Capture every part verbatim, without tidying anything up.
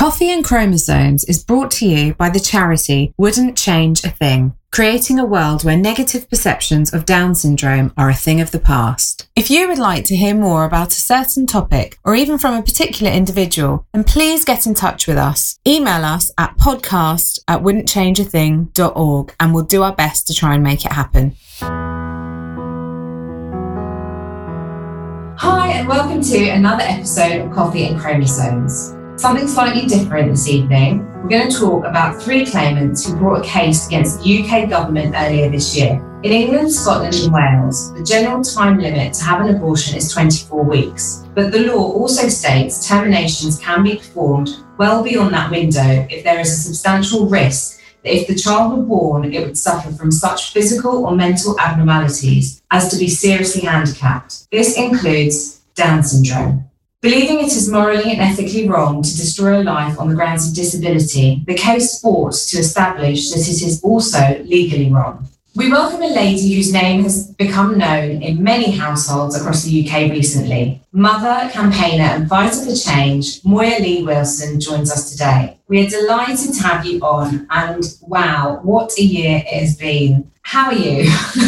Coffee and Chromosomes is brought to you by the charity Wouldn't Change a Thing, creating a world where negative perceptions of Down syndrome are a thing of the past. If you would like to hear more about a certain topic, or even from a particular individual, then please get in touch with us. Email us at podcast at wouldn't change a thing dot org and we'll do our best to try and make it happen. Hi, and welcome to another episode of Coffee and Chromosomes. Something slightly different this evening. We're going to talk about three claimants who brought a case against the U K government earlier this year. In England, Scotland and Wales, the general time limit to have an abortion is twenty-four weeks. But the law also states terminations can be performed well beyond that window if there is a substantial risk that if the child were born, it would suffer from such physical or mental abnormalities as to be seriously handicapped. This includes Down syndrome. Believing it is morally and ethically wrong to destroy a life on the grounds of disability, the case fought to establish that it is also legally wrong. We welcome a lady whose name has become known in many households across the U K recently. Mother, campaigner and fighter for change, Moya Lee Wilson joins us today. We are delighted to have you on, and wow, what a year it has been. How are you?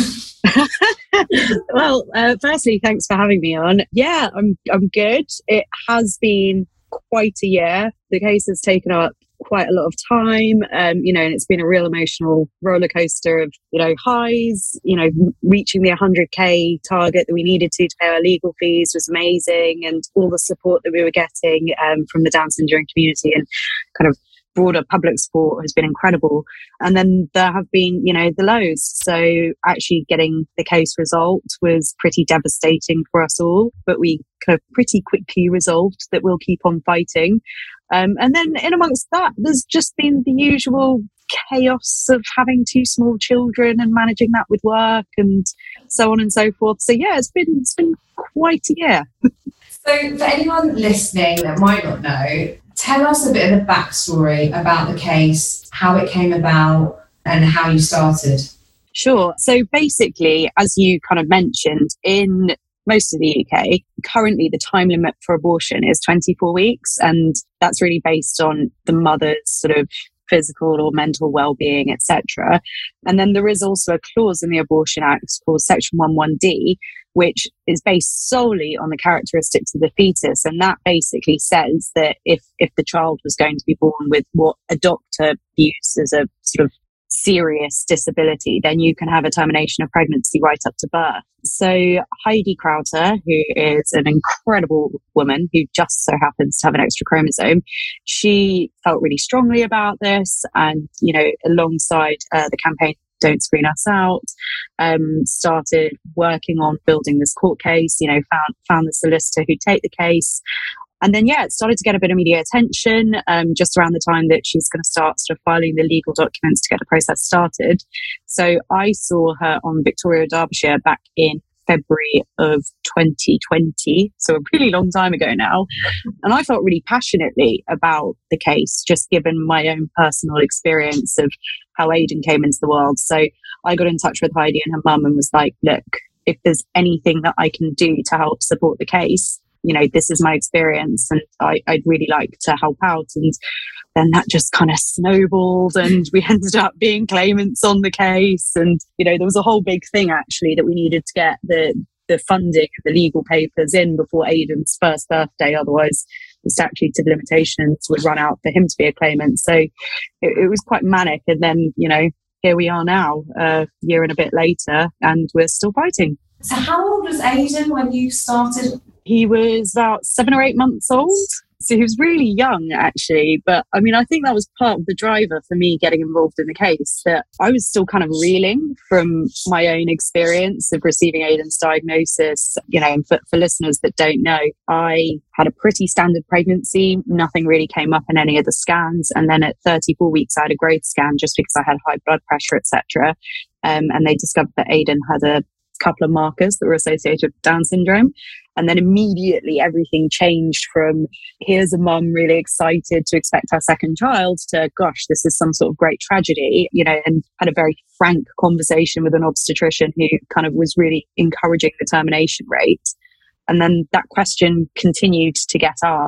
Well, uh, firstly, thanks for having me on. Yeah, I'm I'm good. It has been quite a year. The case has taken up quite a lot of time, um, you know, and it's been a real emotional roller coaster of, you know, highs. You know, reaching the one hundred k target that we needed to to pay our legal fees was amazing, and all the support that we were getting um, from the Down syndrome community and kind of broader public support has been incredible. And then there have been, you know, the lows. So actually getting the case resolved was pretty devastating for us all, but we kind of pretty quickly resolved that we'll keep on fighting. Um, and then in amongst that, there's just been the usual chaos of having two small children and managing that with work and so on and so forth. So yeah, it's been it's been quite a year. So for anyone listening that might not know, tell us a bit of the backstory about the case, how it came about and how you started. Sure. So basically, as you kind of mentioned, in most of the U K, currently the time limit for abortion is twenty-four weeks. And that's really based on the mother's sort of physical or mental well-being, et cetera. And then there is also a clause in the Abortion Act called Section eleven D, which is based solely on the characteristics of the fetus. And that basically says that if, if the child was going to be born with what a doctor views as a sort of serious disability, then you can have a termination of pregnancy right up to birth. So Heidi Crowther, who is an incredible woman who just so happens to have an extra chromosome, she felt really strongly about this, and, you know, alongside uh, the campaign Don't Screen Us Out, um, started working on building this court case, you know, found, found the solicitor who'd take the case. And then, yeah, it started to get a bit of media attention um, just around the time that she's going to start sort of filing the legal documents to get the process started. So I saw her on Victoria Derbyshire back in February of twenty twenty, so a really long time ago now. And I felt really passionately about the case, just given my own personal experience of how Aidan came into the world. So I got in touch with Heidi and her mum and was like, look, if there's anything that I can do to help support the case, you know, this is my experience and I, I'd really like to help out. And then that just kind of snowballed and we ended up being claimants on the case. And, you know, there was a whole big thing actually that we needed to get the, the funding, the legal papers in before Aidan's first birthday. Otherwise, the statute of limitations would run out for him to be a claimant. So it, it was quite manic. And then, you know, here we are now, a year and a bit later, and we're still fighting. So how old was Aidan when you started? He was about seven or eight months old. So he was really young, actually. But I mean, I think that was part of the driver for me getting involved in the case, that I was still kind of reeling from my own experience of receiving Aidan's diagnosis. You know, and for, for listeners that don't know, I had a pretty standard pregnancy. Nothing really came up in any of the scans. And then at thirty-four weeks, I had a growth scan just because I had high blood pressure, et cetera. Um, and they discovered that Aidan had a couple of markers that were associated with Down syndrome. And then immediately everything changed from here's a mum really excited to expect her second child to, gosh, this is some sort of great tragedy, you know, and had a very frank conversation with an obstetrician who kind of was really encouraging the termination rate. And then that question continued to get asked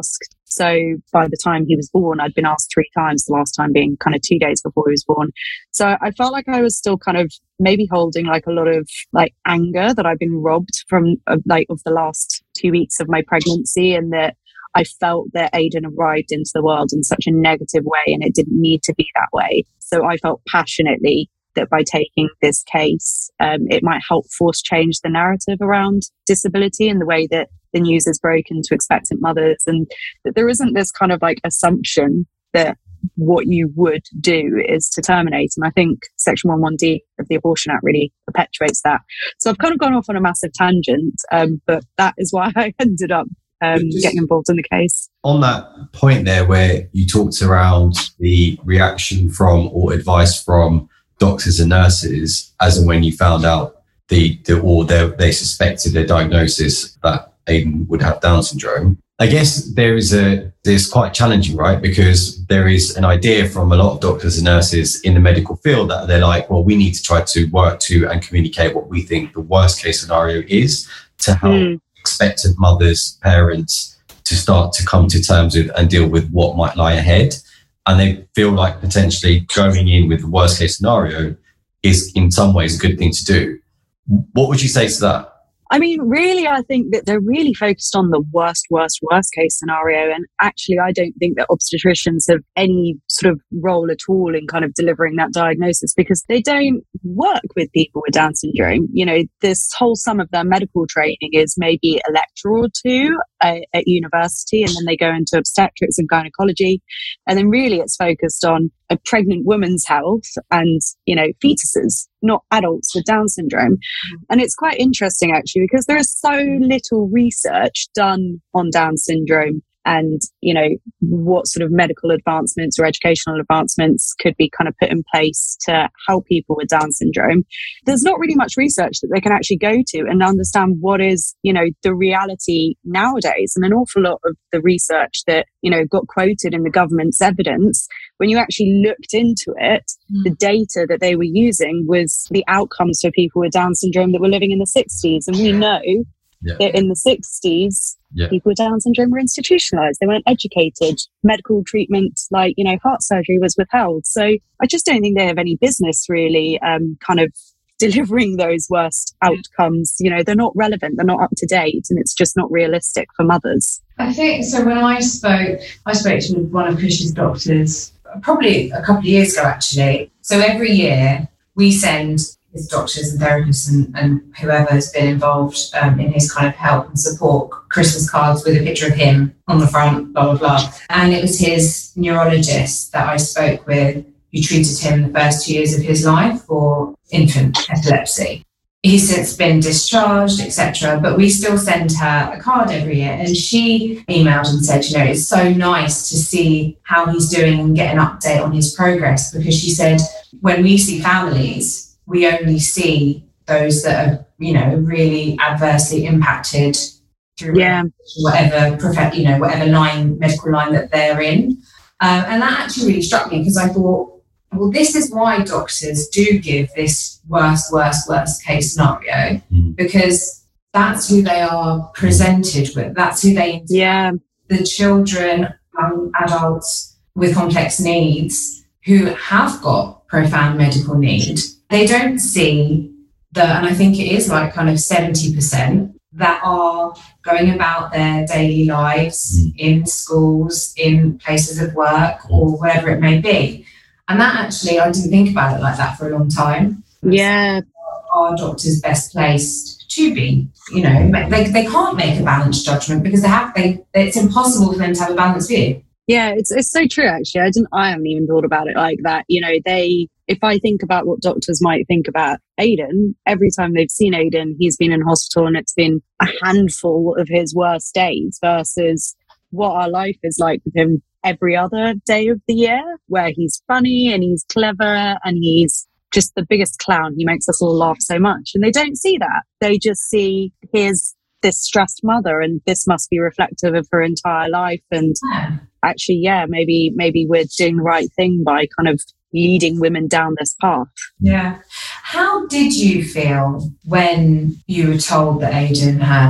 So by the time he was born, I'd been asked three times, the last time being kind of two days before he was born. So I felt like I was still kind of maybe holding like a lot of like anger that I've been robbed from uh, like of the last two weeks of my pregnancy, and that I felt that Aiden arrived into the world in such a negative way and it didn't need to be that way. So I felt passionately that by taking this case, um, it might help force change the narrative around disability and the way that the news is broken to expectant mothers, and that there isn't this kind of like assumption that what you would do is to terminate. And I think Section one one D of the Abortion Act really perpetuates that. So I've kind of gone off on a massive tangent, um, but that is why I ended up um, getting involved in the case. On that point there, where you talked around the reaction from or advice from doctors and nurses, as and when you found out the, the or they, they suspected their diagnosis that Aiden would have Down syndrome. I guess there is a, there's quite challenging, right? Because there is an idea from a lot of doctors and nurses in the medical field that they're like, well, we need to try to work to and communicate what we think the worst case scenario is to help mm. expectant mothers, parents to start to come to terms with and deal with what might lie ahead. And they feel like potentially going in with the worst case scenario is in some ways a good thing to do. What would you say to that? I mean, really, I think that they're really focused on the worst, worst, worst case scenario. And actually, I don't think that obstetricians have any sort of role at all in kind of delivering that diagnosis, because they don't work with people with Down syndrome. You know, this whole sum of their medical training is maybe a lecture or two uh, at university, and then they go into obstetrics and gynecology. And then really it's focused on a pregnant woman's health and, you know, fetuses, not adults with Down syndrome. And it's quite interesting, actually, because there is so little research done on Down syndrome and, you know, what sort of medical advancements or educational advancements could be kind of put in place to help people with Down syndrome. There's not really much research that they can actually go to and understand what is, you know, the reality nowadays. And an awful lot of the research that, you know, got quoted in the government's evidence, when you actually looked into it, mm. the data that they were using was the outcomes for people with Down syndrome that were living in the sixties. And we know yeah. that in the sixties, yeah. people with Down syndrome were institutionalized. They weren't educated. Medical treatment, like, you know, heart surgery was withheld. So I just don't think they have any business really um, kind of delivering those worst outcomes. You know, they're not relevant, they're not up to date, and it's just not realistic for mothers. I think so. When I spoke, I spoke to one of Chris's doctors probably a couple of years ago, actually. So every year we send his doctors and therapists and, and whoever has been involved um, in his kind of help and support Christmas cards with a picture of him on the front, blah, blah, blah. And it was his neurologist that I spoke with who treated him the first two years of his life for infant epilepsy. He's since been discharged, et cetera. But we still send her a card every year. And she emailed and said, you know, it's so nice to see how he's doing and get an update on his progress, because she said, when we see families, we only see those that are, you know, really adversely impacted through yeah. whatever, prof- you know, whatever line, medical line that they're in. Um, and that actually really struck me, because I thought, well, this is why doctors do give this worst, worst, worst case scenario, mm. because that's who they are presented with. That's who they, yeah, the children, um, adults with complex needs who have got profound medical need. They don't see the, and I think it is like kind of seventy percent that are going about their daily lives mm. in schools, in places of work, or wherever it may be. And that actually, I didn't think about it like that for a long time. Yeah. Are doctors best placed to be, you know, they, they can't make a balanced judgment because they have, they, it's impossible for them to have a balanced view. Yeah, it's it's so true, actually. I didn't, I haven't even thought about it like that. You know, they, if I think about what doctors might think about Aiden, every time they've seen Aiden, he's been in hospital and it's been a handful of his worst days versus what our life is like with him every other day of the year, where he's funny and he's clever and he's just the biggest clown. He makes us all laugh so much. And they don't see that. They just see his this stressed mother, and this must be reflective of her entire life. And actually, yeah, maybe maybe we're doing the right thing by kind of leading women down this path. Yeah. How did you feel when you were told that Aiden had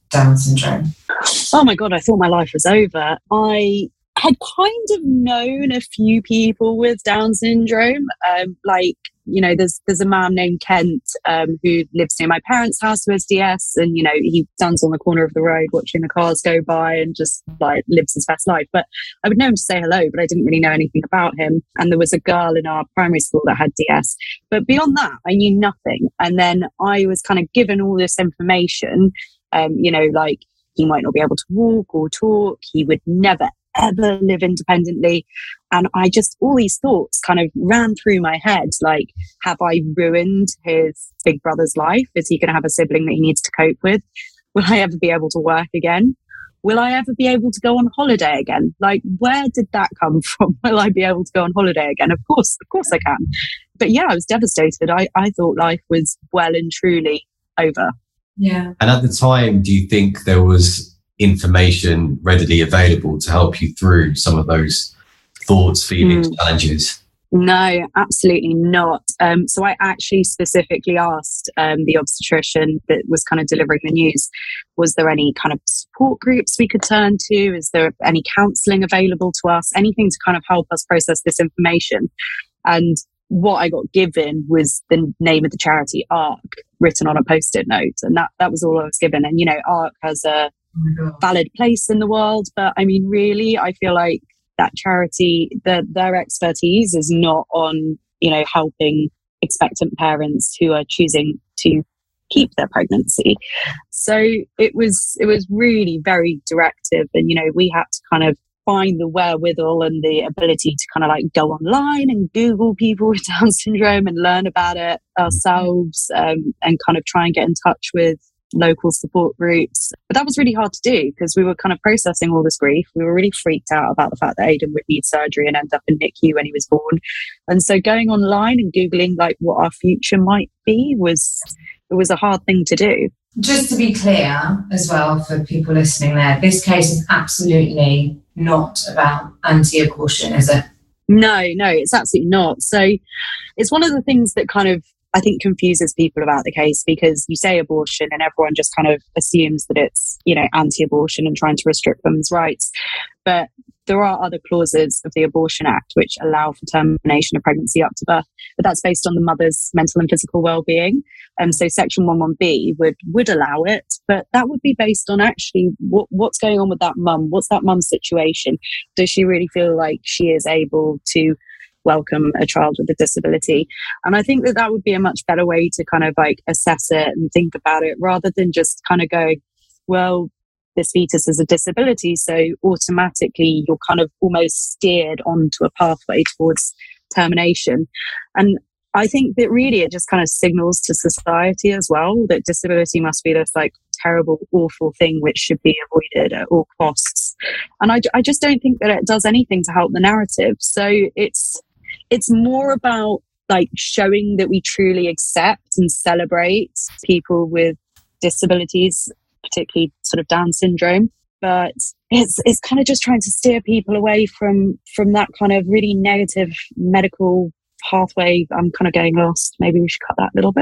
Down syndrome? Oh my God, I thought my life was over. I had kind of known a few people with Down syndrome. Um, like, you know, there's there's a man named Kent um, who lives near my parents' house who has D S, and, you know, he stands on the corner of the road watching the cars go by and just like lives his best life. But I would know him to say hello, but I didn't really know anything about him. And there was a girl in our primary school that had D S. But beyond that, I knew nothing. And then I was kind of given all this information, um, you know, like he might not be able to walk or talk. He would never, ever live independently. And I just, all these thoughts kind of ran through my head. Like, have I ruined his big brother's life? Is he going to have a sibling that he needs to cope with? Will I ever be able to work again? Will I ever be able to go on holiday again? Like, where did that come from? Will I be able to go on holiday again? Of course, of course I can. But yeah, I was devastated. I, I thought life was well and truly over. Yeah. And at the time, do you think there was information readily available to help you through some of those thoughts, feelings, mm. challenges? No, absolutely not. Um, so I actually specifically asked um, the obstetrician that was kind of delivering the news, was there any kind of support groups we could turn to? Is there any counselling available to us? Anything to kind of help us process this information? And what I got given was the name of the charity, ARC, written on a post-it note. And that, that was all I was given. And, you know, ARC has a valid place in the world. But I mean, really, I feel like that charity, the, their expertise is not on, you know, helping expectant parents who are choosing to keep their pregnancy. So it was, it was really very directive. And, you know, we had to kind of find the wherewithal and the ability to kind of like go online and Google people with Down syndrome and learn about it ourselves, um, and kind of try and get in touch with local support groups. But that was really hard to do because we were kind of processing all this grief. We were really freaked out about the fact that Aidan would need surgery and end up in N I C U when he was born. And so going online and Googling like what our future might be was, it was a hard thing to do. Just to be clear as well for people listening there, this case is absolutely not about anti-abortion, is it? No, no, it's absolutely not. So it's one of the things that kind of, I think, confuses people about the case, because you say abortion and everyone just kind of assumes that it's, you know, anti-abortion and trying to restrict women's rights. But there are other clauses of the Abortion Act which allow for termination of pregnancy up to birth, but that's based on the mother's mental and physical well-being. Um, so Section one one B would would allow it, but that would be based on actually what, what's going on with that mum. What's that mum's situation? Does she really feel like she is able to welcome a child with a disability? And I think that that would be a much better way to kind of like assess it and think about it, rather than just kind of go, well, this fetus has a disability, so automatically you're kind of almost steered onto a pathway towards termination. And I think that really it just kind of signals to society as well that disability must be this like terrible, awful thing which should be avoided at all costs. And I, I just don't think that it does anything to help the narrative. So it's it's more about like showing that we truly accept and celebrate people with disabilities, particularly sort of Down syndrome. But it's it's kind of just trying to steer people away from from that kind of really negative medical pathway. I'm kind of getting lost. Maybe we should cut that a little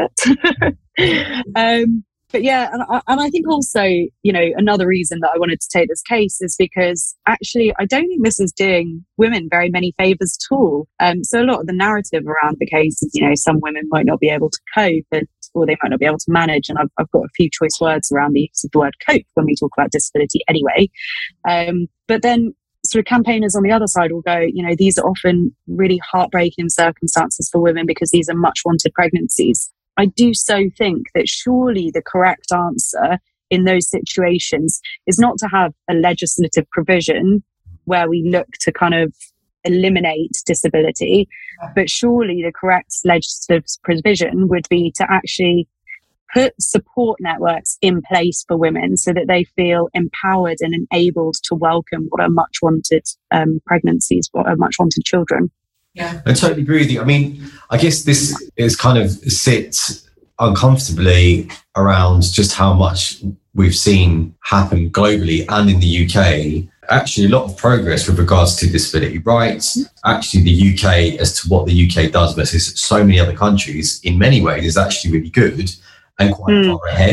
bit. um, but yeah, and I, and I think also, you know, another reason that I wanted to take this case is because actually I don't think this is doing women very many favours at all. Um, so a lot of the narrative around the case is, you know, some women might not be able to cope, and or they might not be able to manage. And I've, I've got a few choice words around the use of the word cope when we talk about disability anyway. Um, but then sort of campaigners on the other side will go, you know, these are often really heartbreaking circumstances for women because these are much wanted pregnancies. I do so think that surely the correct answer in those situations is not to have a legislative provision where we look to kind of eliminate disability, but surely the correct legislative provision would be to actually put support networks in place for women so that they feel empowered and enabled to welcome what are much wanted um, pregnancies, what are much wanted children. Yeah, I totally agree with you. I mean, I guess this is kind of sits uncomfortably around just how much we've seen happen globally and in the U K. Actually, a lot of progress with regards to disability rights. Actually, the U K, as to what the U K does versus so many other countries, in many ways is actually really good and quite mm. far ahead.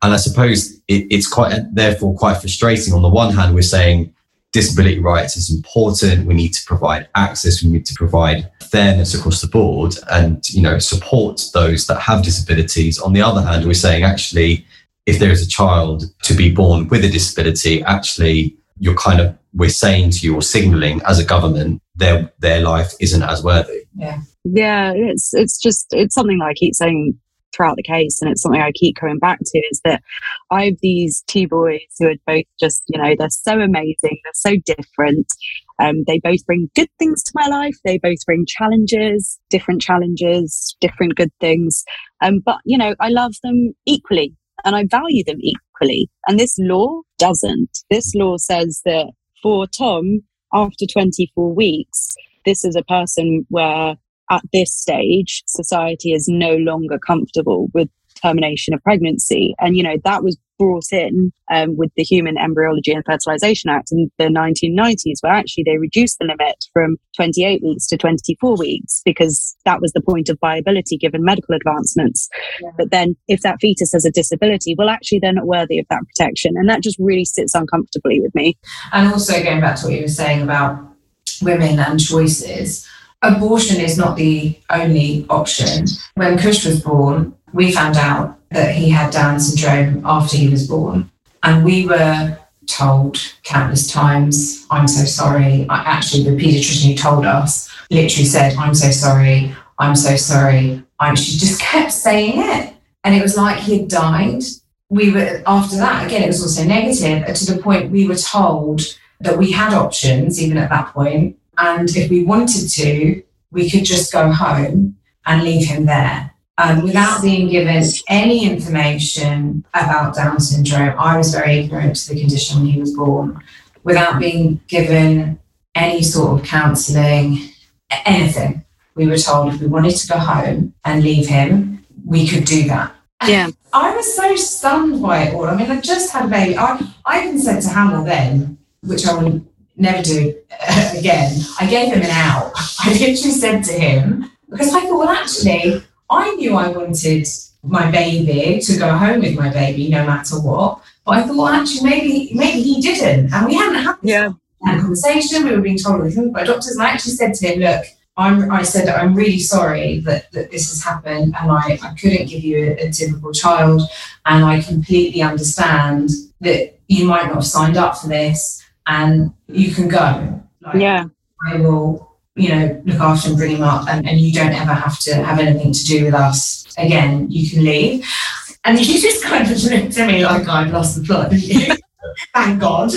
And I suppose it, it's quite, therefore quite frustrating. On the one hand, we're saying disability rights is important. We need to provide access. We need to provide fairness across the board and, you know, support those that have disabilities. On the other hand, we're saying actually, if there is a child to be born with a disability, actually, you're kind of, we're saying to you or signalling as a government, their their life isn't as worthy. Yeah. Yeah, it's it's just, it's something that I keep saying throughout the case, and it's something I keep coming back to, is that I have these two boys who are both just, you know, they're so amazing, they're so different. Um, they both bring good things to my life. They both bring challenges, different challenges, different good things. Um, but, you know, I love them equally and I value them equally. And this law doesn't. This law says that for Tom, after twenty-four weeks, this is a person where at this stage, society is no longer comfortable with termination of pregnancy. And, you know, that was brought in um, with the Human Embryology and Fertilization Act in the nineteen nineties, where actually they reduced the limit from twenty-eight weeks to twenty-four weeks, because that was the point of viability given medical advancements. Yeah. But then if that fetus has a disability, well, actually they're not worthy of that protection. And that just really sits uncomfortably with me. And also going back to what you were saying about women and choices, abortion is not the only option. When Kush was born, we found out that he had Down syndrome after he was born. And we were told countless times, I'm so sorry. I, actually, the paediatrician who told us literally said, I'm so sorry, I'm so sorry. I'm, she just kept saying it. And it was like he had died. We were, after that, again, it was also negative, to the point we were told that we had options, even at that point. And if we wanted to, we could just go home and leave him there. Um, without being given any information about Down syndrome. I was very ignorant to the condition when he was born. Without being given any sort of counselling, anything. We were told if we wanted to go home and leave him, we could do that. Yeah. I was so stunned by it all. I mean, I just had a baby. I, I even said to Hamill then, which I would never do again, I gave him an out. I literally said to him, because I thought, well, actually, I knew I wanted my baby to go home with my baby no matter what. But I thought, well, actually, maybe maybe he didn't. And we hadn't had yeah. a conversation. We were being told everything by doctors. And I actually said to him, look, I'm, I said, I'm really sorry that, that this has happened. And I, I couldn't give you a, a typical child. And I completely understand that you might not have signed up for this. And you can go. Like, yeah. I will, you know, look after and bring him up, and, and you don't ever have to have anything to do with us again. You can leave. And he just kind of looked at me like I'd lost the plot, didn't you? Thank God.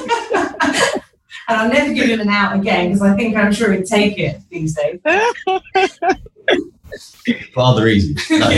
And I'll never give him an out again, because I think I'm sure he'd take it these days. For other reasons. No.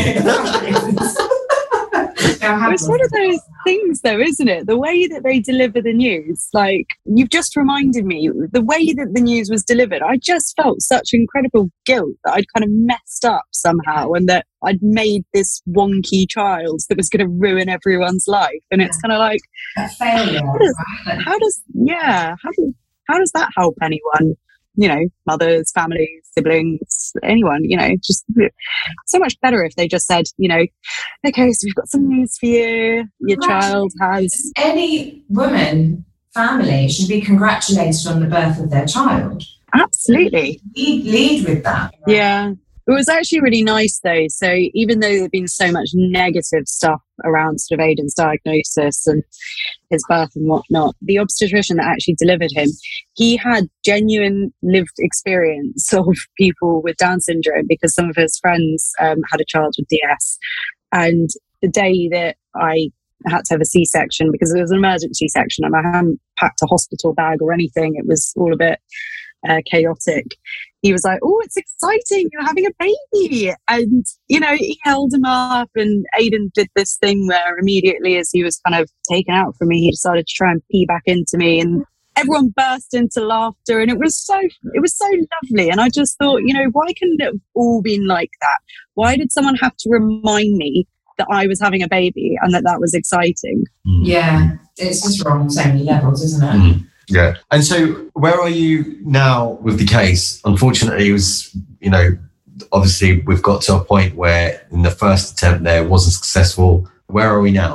It's one of those things though, isn't it? The way that they deliver the news, like, you've just reminded me, the way that the news was delivered, I just felt such incredible guilt that I'd kind of messed up somehow, and that I'd made this wonky child that was going to ruin everyone's life. And it's kind of like, a failure, how does, right? how does yeah how does, how does that help anyone? You know, mothers, families, siblings, anyone, you know, just so much better if they just said, you know, okay, so we've got some news for you. Your child has... Any woman, family should be congratulated on the birth of their child. Absolutely. Lead, lead with that. Right? Yeah. It was actually really nice though. So even though there'd been so much negative stuff around sort of Aidan's diagnosis and his birth and whatnot, the obstetrician that actually delivered him, he had genuine lived experience of people with Down syndrome, because some of his friends um, had a child with D S. And the day that I had to have a C-section, because it was an emergency section and I hadn't packed a hospital bag or anything, it was all a bit uh, chaotic. He was like, oh, it's exciting, you're having a baby. And, you know, he held him up, and Aidan did this thing where immediately as he was kind of taken out from me, he decided to try and pee back into me, and everyone burst into laughter, and it was so, it was so lovely. And I just thought, you know, why couldn't it have all been like that? Why did someone have to remind me that I was having a baby and that that was exciting? Yeah, it's just wrong on so many levels, isn't it? Mm. Yeah. And so where are you now with the case? Unfortunately, it was, you know, obviously we've got to a point where in the first attempt there wasn't successful. Where are we now?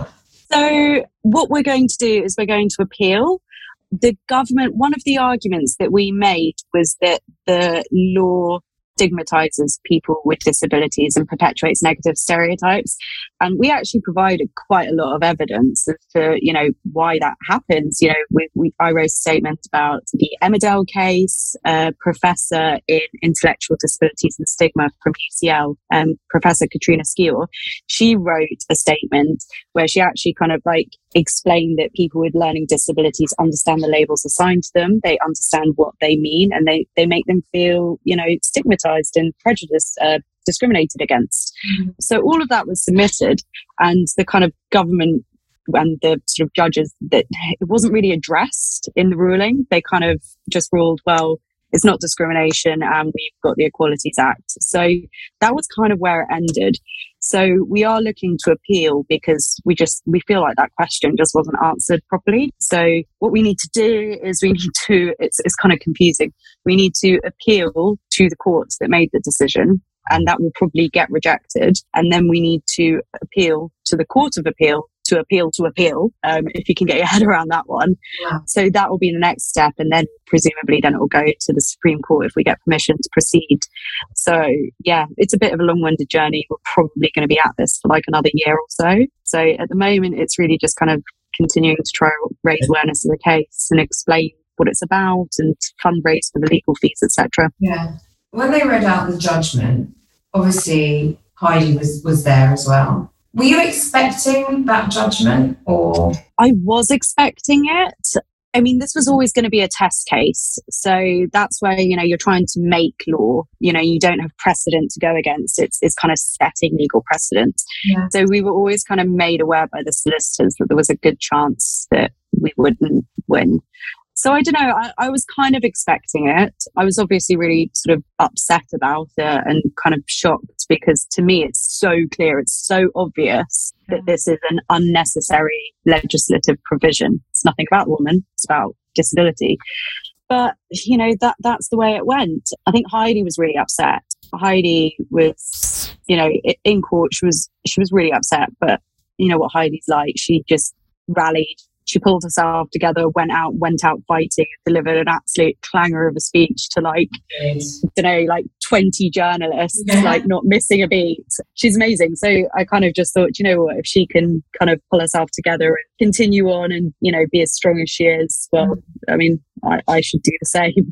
So what we're going to do is we're going to appeal. The government, one of the arguments that we made was that the law stigmatizes people with disabilities and perpetuates negative stereotypes. And we actually provided quite a lot of evidence as to, you know, why that happens. You know, we, we, I wrote a statement about the Emmerdale case, a professor in intellectual disabilities and stigma from U C L, um, Professor Katrina Skewer. She wrote a statement where she actually kind of like explained that people with learning disabilities understand the labels assigned to them, they understand what they mean, and they, they make them feel, you know, stigmatized and prejudiced, uh, discriminated against. Mm-hmm. So all of that was submitted, and the kind of government and the sort of judges, that it wasn't really addressed in the ruling. They kind of just ruled, well, it's not discrimination and we've got the Equalities Act. So that was kind of where it ended. So we are looking to appeal because we just, we feel like that question just wasn't answered properly. So what we need to do is we need to, it's, it's kind of confusing. We need to appeal to the courts that made the decision, and that will probably get rejected. And then we need to appeal to the Court of Appeal to appeal to appeal, um, if you can get your head around that one. Yeah. So that will be the next step. And then presumably then it will go to the Supreme Court if we get permission to proceed. So yeah, it's a bit of a long-winded journey. We're probably going to be at this for like another year or so. So at the moment, it's really just kind of continuing to try to raise awareness of the case and explain what it's about and fundraise for the legal fees, et cetera. Yeah. When they read out the judgment, obviously Heidi was, was there as well. Were you expecting that judgment, or? I was expecting it. I mean, this was always going to be a test case. So that's where, you know, you're trying to make law. You know, you don't have precedent to go against. It's, it's kind of setting legal precedent. Yeah. So we were always kind of made aware by the solicitors that there was a good chance that we wouldn't win. So I don't know, I, I was kind of expecting it. I was obviously really sort of upset about it and kind of shocked, because to me it's so clear, it's so obvious that this is an unnecessary legislative provision. It's nothing about women, it's about disability. But, you know, that that's the way it went. I think Heidi was really upset. Heidi was, you know, in court, she was, she was really upset. But you know what Heidi's like, she just rallied. She pulled herself together, went out, went out fighting, delivered an absolute clanger of a speech to like, yes. I don't know, like twenty journalists, yeah. like not missing a beat. She's amazing. So I kind of just thought, you know what, if she can kind of pull herself together and continue on and, you know, be as strong as she is, well, mm. I mean, I, I should do the same.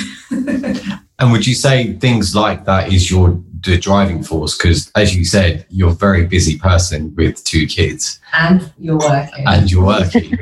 And would you say things like that is your the driving force? Because as you said, you're a very busy person with two kids. And you're working. And you're working.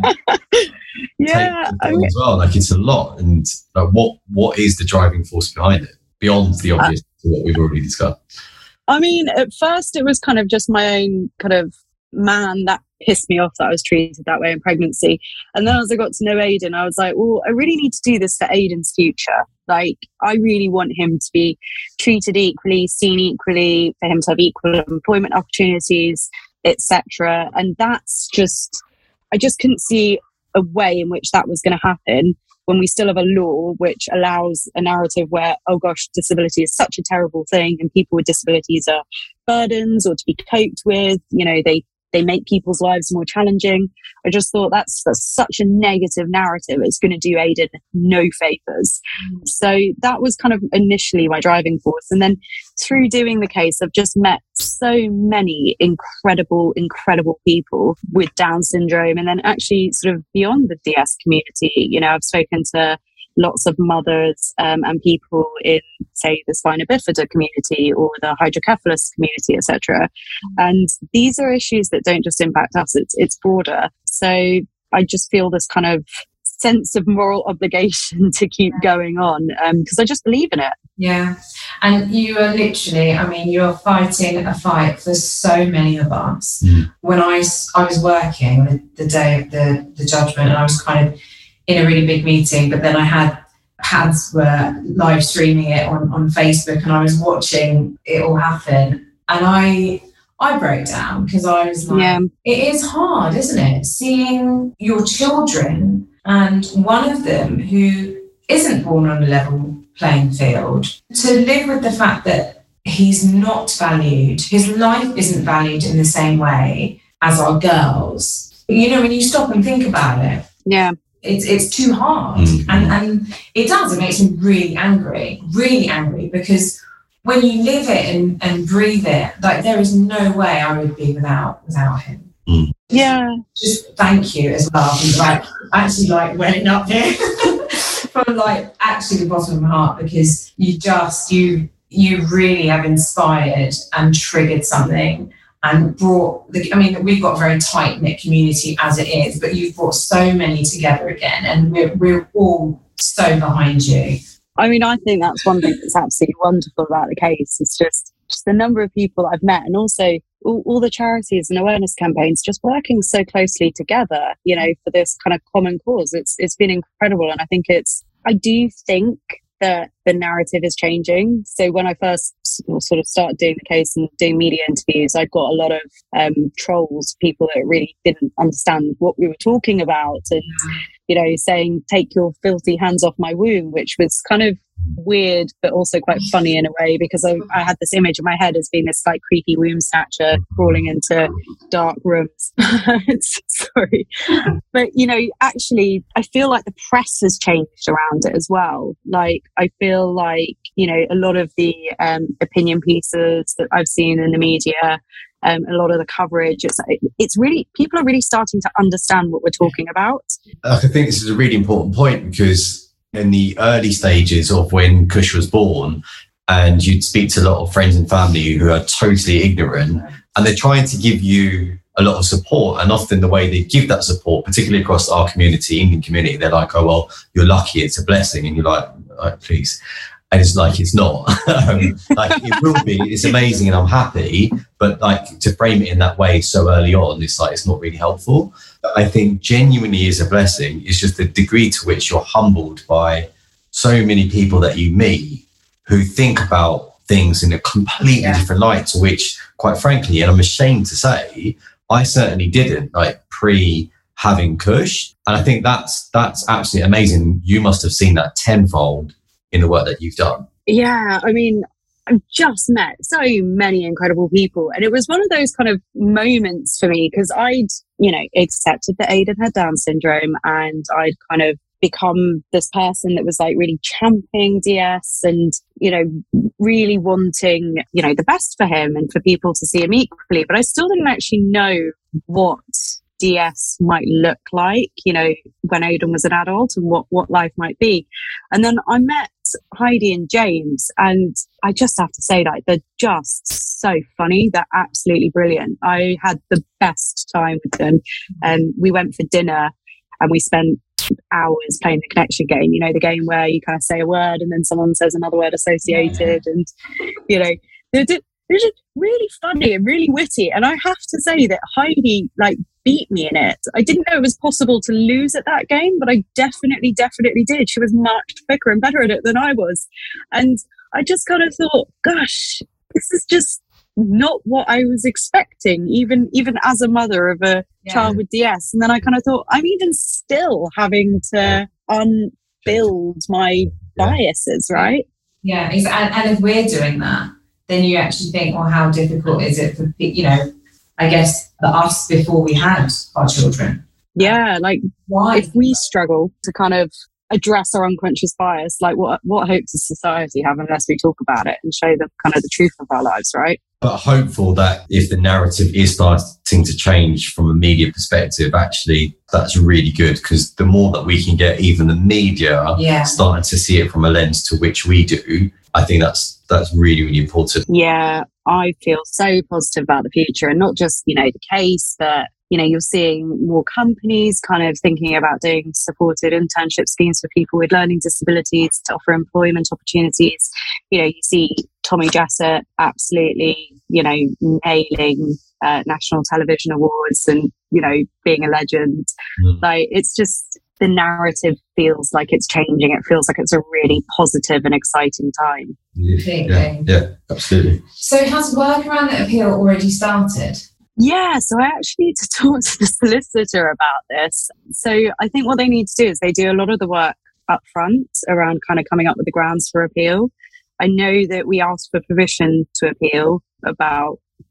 Yeah. I mean, as well. Like it's a lot. And like, what what is the driving force behind it? Beyond the obvious uh, to what we've already discussed. I mean, at first it was kind of just my own kind of man that pissed me off that I was treated that way in pregnancy. And then as I got to know Aidan, I was like, well, I really need to do this for Aidan's future. Like, I really want him to be treated equally, seen equally, for him to have equal employment opportunities, et cetera. And that's just, I just couldn't see a way in which that was going to happen when we still have a law which allows a narrative where, oh gosh, disability is such a terrible thing and people with disabilities are burdens or to be coped with. You know, they They make people's lives more challenging. I just thought that's, that's such a negative narrative. It's going to do Aidan no favours. Mm. So that was kind of initially my driving force. And then through doing the case, I've just met so many incredible, incredible people with Down syndrome. And then actually sort of beyond the D S community, you know, I've spoken to lots of mothers um, and people in, say, the spina bifida community or the hydrocephalus community, et cetera. And these are issues that don't just impact us, it's, it's broader. So I just feel this kind of sense of moral obligation to keep going on because um, I just believe in it. Yeah. And you are literally, I mean, you're fighting a fight for so many of us. Mm. When I, I was working the, the day of the, the judgment, and I was kind of in a really big meeting, but then I had Pads were live streaming it on, on Facebook, and I was watching it all happen, and I I broke down because I was like, yeah. It is hard, isn't it? Seeing your children and one of them who isn't born on a level playing field, to live with the fact that he's not valued, his life isn't valued in the same way, as our girls. You know, when you stop and think about it, yeah, it's it's too hard. Mm-hmm. And, and it does, it makes me really angry, really angry, because when you live it and, and breathe it, like there is no way I would be without without him. Mm. Yeah. Just thank you as well. Like actually like welling up here from like actually the bottom of my heart, because you just you you really have inspired and triggered something and brought the, I mean, we've got a very tight-knit community as it is, but you've brought so many together again, and we're we're all so behind you. I mean, I think that's one thing that's absolutely wonderful about the case. It's just, just the number of people I've met, and also all, all the charities and awareness campaigns just working so closely together, you know, for this kind of common cause. It's It's been incredible. And I think it's, I do think that the narrative is changing. So when I first sort of started doing the case and doing media interviews, I got a lot of um, trolls, people that really didn't understand what we were talking about, and you know, saying, take your filthy hands off my womb, which was kind of weird, but also quite funny in a way, because I, I had this image in my head as being this like creepy womb snatcher crawling into dark rooms. Sorry. But, you know, actually, I feel like the press has changed around it as well. Like, I feel like, you know, a lot of the um, opinion pieces that I've seen in the media, Um, a lot of the coverage, it's it's really, people are really starting to understand what we're talking about. I think this is a really important point, because in the early stages of when Kush was born, and you'd speak to a lot of friends and family who are totally ignorant, and they're trying to give you a lot of support, and often the way they give that support, particularly across our community, Indian community, they're like, oh, well, you're lucky, it's a blessing. And you're like, oh, please. And it's like, it's not. um, like, it will be, it's amazing and I'm happy, but like to frame it in that way so early on, it's like, it's not really helpful. But I think genuinely is a blessing. It's just the degree to which you're humbled by so many people that you meet who think about things in a completely yeah. different light, to which, quite frankly, and I'm ashamed to say, I certainly didn't, like pre having Kush. And I think that's, that's absolutely amazing. You must have seen that tenfold in the work that you've done. Yeah, I mean, I've just met so many incredible people, and it was one of those kind of moments for me, because I'd, you know, accepted that Aiden had Down syndrome, and I'd kind of become this person that was like really championing D S and, you know, really wanting, you know, the best for him and for people to see him equally. But I still didn't actually know what D S might look like, you know, when Aiden was an adult, and what, what life might be. And then I met Heidi and James, and I just have to say, like, they're just so funny. They're absolutely brilliant. I had the best time with them. And um, we went for dinner and we spent hours playing the connection game, you know, the game where you kind of say a word and then someone says another word associated. Yeah. And, you know, they're, they're just really funny and really witty. And I have to say that Heidi, like, beat me in it. I didn't know it was possible to lose at that game, but I definitely, definitely did. She was much quicker and better at it than I was. And I just kind of thought, gosh, this is just not what I was expecting, even even as a mother of a yeah. child with D S. And then I kind of thought, I'm even still having to unbuild my biases, right? Yeah, and, and if we're doing that, then you actually think, well, how difficult is it for, you know, I guess, for us before we had our children? Yeah, like, why? If we struggle to kind of address our unconscious bias, like what what hope does society have unless we talk about it and show them kind of the truth of our lives, right? But hopeful that if the narrative is starting to change from a media perspective, actually, that's really good, because the more that we can get even the media yeah. starting to see it from a lens to which we do, I think that's that's really, really important. Yeah, I feel so positive about the future, and not just, you know, the case, but, you know, you're seeing more companies kind of thinking about doing supported internship schemes for people with learning disabilities to offer employment opportunities. You know, you see Tommy Jessett absolutely, you know, nailing uh, national television awards and, you know, being a legend. Mm. Like, it's just, the narrative feels like it's changing. It feels like it's a really positive and exciting time. Yeah, yeah, yeah, absolutely. So has work around the appeal already started? Yeah, so I actually need to talk to the solicitor about this. So I think what they need to do is they do a lot of the work up front around kind of coming up with the grounds for appeal. I know that we asked for permission to appeal about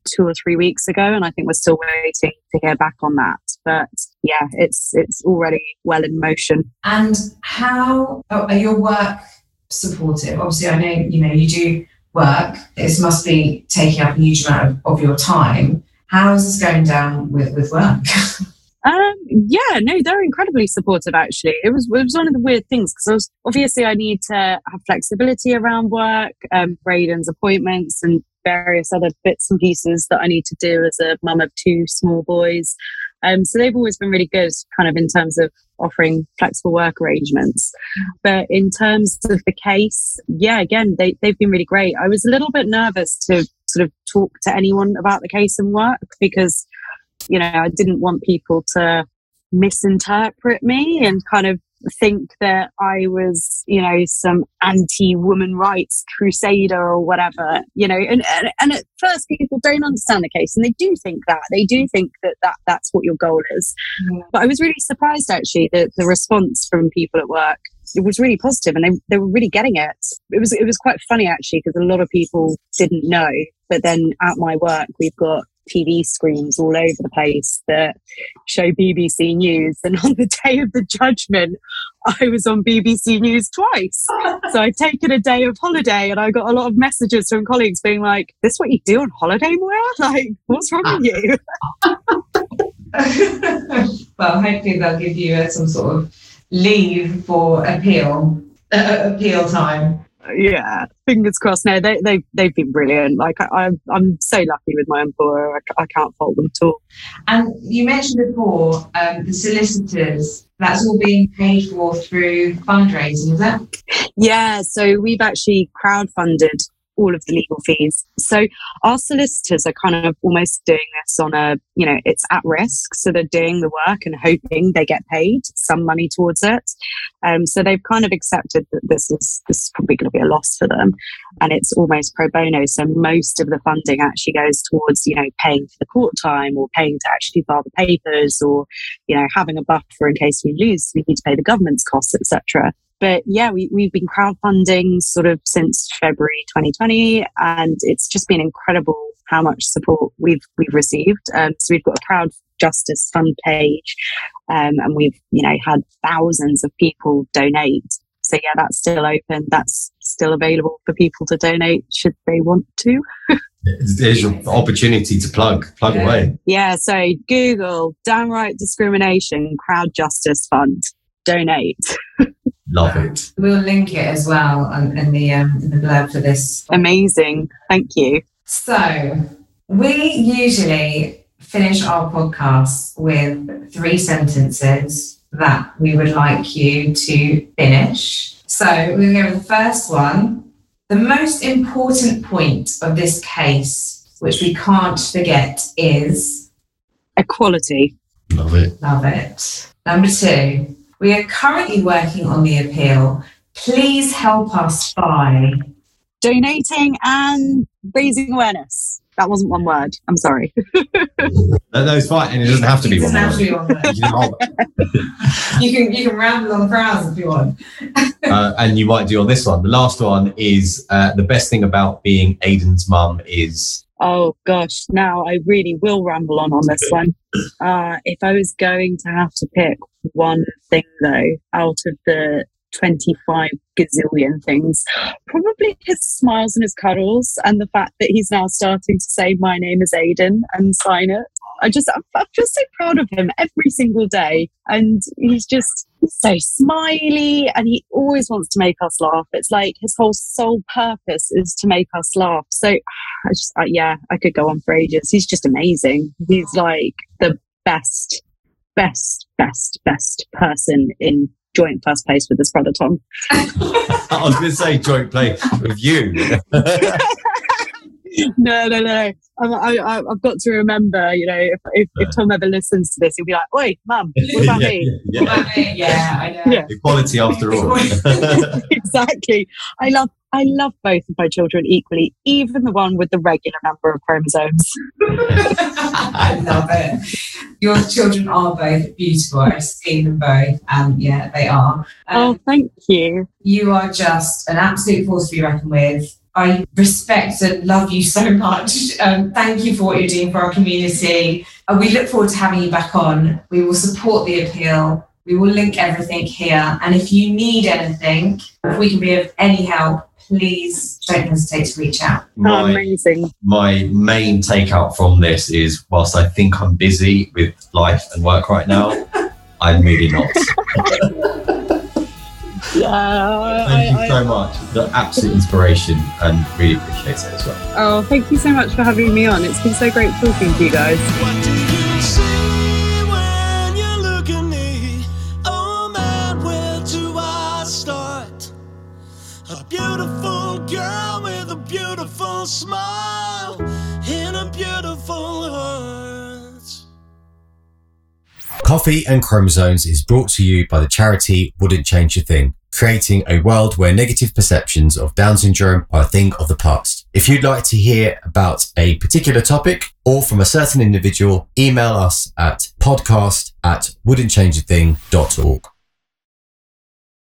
two or three weeks ago, and I think we're still waiting to hear back on that. But yeah, it's it's already well in motion. And how are your work supportive? Obviously, I know you know you do work. This must be taking up a huge amount of, of your time. How is this going down with with work? Um, yeah, no, they're incredibly supportive, actually. It was, it was one of the weird things because I was, obviously I need to have flexibility around work, um, for Aiden's appointments and various other bits and pieces that I need to do as a mum of two small boys. Um, so they've always been really good kind of in terms of offering flexible work arrangements. But in terms of the case, yeah, again, they, they've been really great. I was a little bit nervous to sort of talk to anyone about the case and work because you know, I didn't want people to misinterpret me and kind of think that I was, you know, some anti-woman rights crusader or whatever, you know, and, and, and at first people don't understand the case and they do think that, they do think that, that that's what your goal is. Yeah. But I was really surprised actually that the response from people at work, it was really positive and they, they were really getting it. It was, it was quite funny actually because a lot of people didn't know, but then at my work we've got T V screens all over the place that show B B C News. And on the day of the judgment, I was on B B C News twice. So I'd taken a day of holiday and I got a lot of messages from colleagues being like, this is what you do on holiday, Moira? Like, what's wrong with you? Well, hopefully they'll give you uh, some sort of leave for appeal, uh, appeal time. Yeah, fingers crossed. No, they, they, they've been brilliant. Like, I, I'm so lucky with my employer. I, I can't fault them at all. And you mentioned before um, the solicitors, that's all being paid for through fundraising, is that? Yeah, so we've actually crowdfunded all of the legal fees. So our solicitors are kind of almost doing this on a, you know, it's at risk. So they're doing the work and hoping they get paid some money towards it. Um, so they've kind of accepted that this is, this is probably going to be a loss for them. And it's almost pro bono. So most of the funding actually goes towards, you know, paying for the court time or paying to actually file the papers or, you know, having a buffer in case we lose, we need to pay the government's costs, et cetera. But yeah, we, we've been crowdfunding sort of since February twenty twenty, and it's just been incredible how much support we've we've received. Um, so we've got a Crowd Justice Fund page, um, and we've you know had thousands of people donate. So yeah, that's still open. That's still available for people to donate should they want to. There's your opportunity to plug, plug yeah. away. Yeah. So Google Downright Discrimination Crowd Justice Fund, donate. Love it. We'll link it as well in, in the um, in the blurb for this. Amazing. Thank you. So we usually finish our podcasts with three sentences that we would like you to finish. So we're going to go with the first one. The most important point of this case, which we can't forget, is equality. Love it. Love it. Number two. We are currently working on the appeal. Please help us by donating and raising awareness. That wasn't one word. I'm sorry. No, no, it's fine. And it doesn't have to be one word. Be one word. you can you can ramble on for hours if you want. uh, and you might do on this one. The last one is uh, the best thing about being Aiden's mum is... Oh gosh, now I really will ramble on on this one. Uh, if I was going to have to pick one thing though, out of the twenty-five gazillion things, probably his smiles and his cuddles and the fact that he's now starting to say my name is Aiden and sign it. I just, I'm, I'm just so proud of him every single day. And he's just so smiley and he always wants to make us laugh. It's like his whole sole purpose is to make us laugh. So I just, uh, yeah, I could go on for ages. He's just amazing. He's like the best, best, best, best person in joint first place with his brother Tom. I was going to say joint play with you. No, no, no. I'm, I, I, I've got to remember, you know, if, if, if Tom ever listens to this, he'll be like, "Oi, Mum, what about yeah, me?" Yeah, yeah. yeah, I know. Yeah. Equality after all. Exactly. I love, I love both of my children equally, even the one with the regular number of chromosomes. I love it. Your children are both beautiful. I've seen them both, and yeah, they are. Um, oh, thank you. You are just an absolute force to be reckoned with. I respect and love you so much. Um, thank you for what you're doing for our community. Uh, we look forward to having you back on. We will support the appeal. We will link everything here. And if you need anything, if we can be of any help, please don't hesitate to reach out. My, oh, amazing. My main takeout from this is, whilst I think I'm busy with life and work right now, I'm really not. Yeah. Thank I, you so I, much. The absolute inspiration, and really appreciate it as well. Oh, thank you so much for having me on. It's been so great talking to you guys. What do you see when you look at me? Oh man, where do I start? A beautiful girl with a beautiful smile in a beautiful heart. Coffee and Chromosomes is brought to you by the charity Wouldn't Change a Thing, creating a world where negative perceptions of Down syndrome are a thing of the past. If you'd like to hear about a particular topic or from a certain individual, email us at podcast at wouldn't change a thing dot org.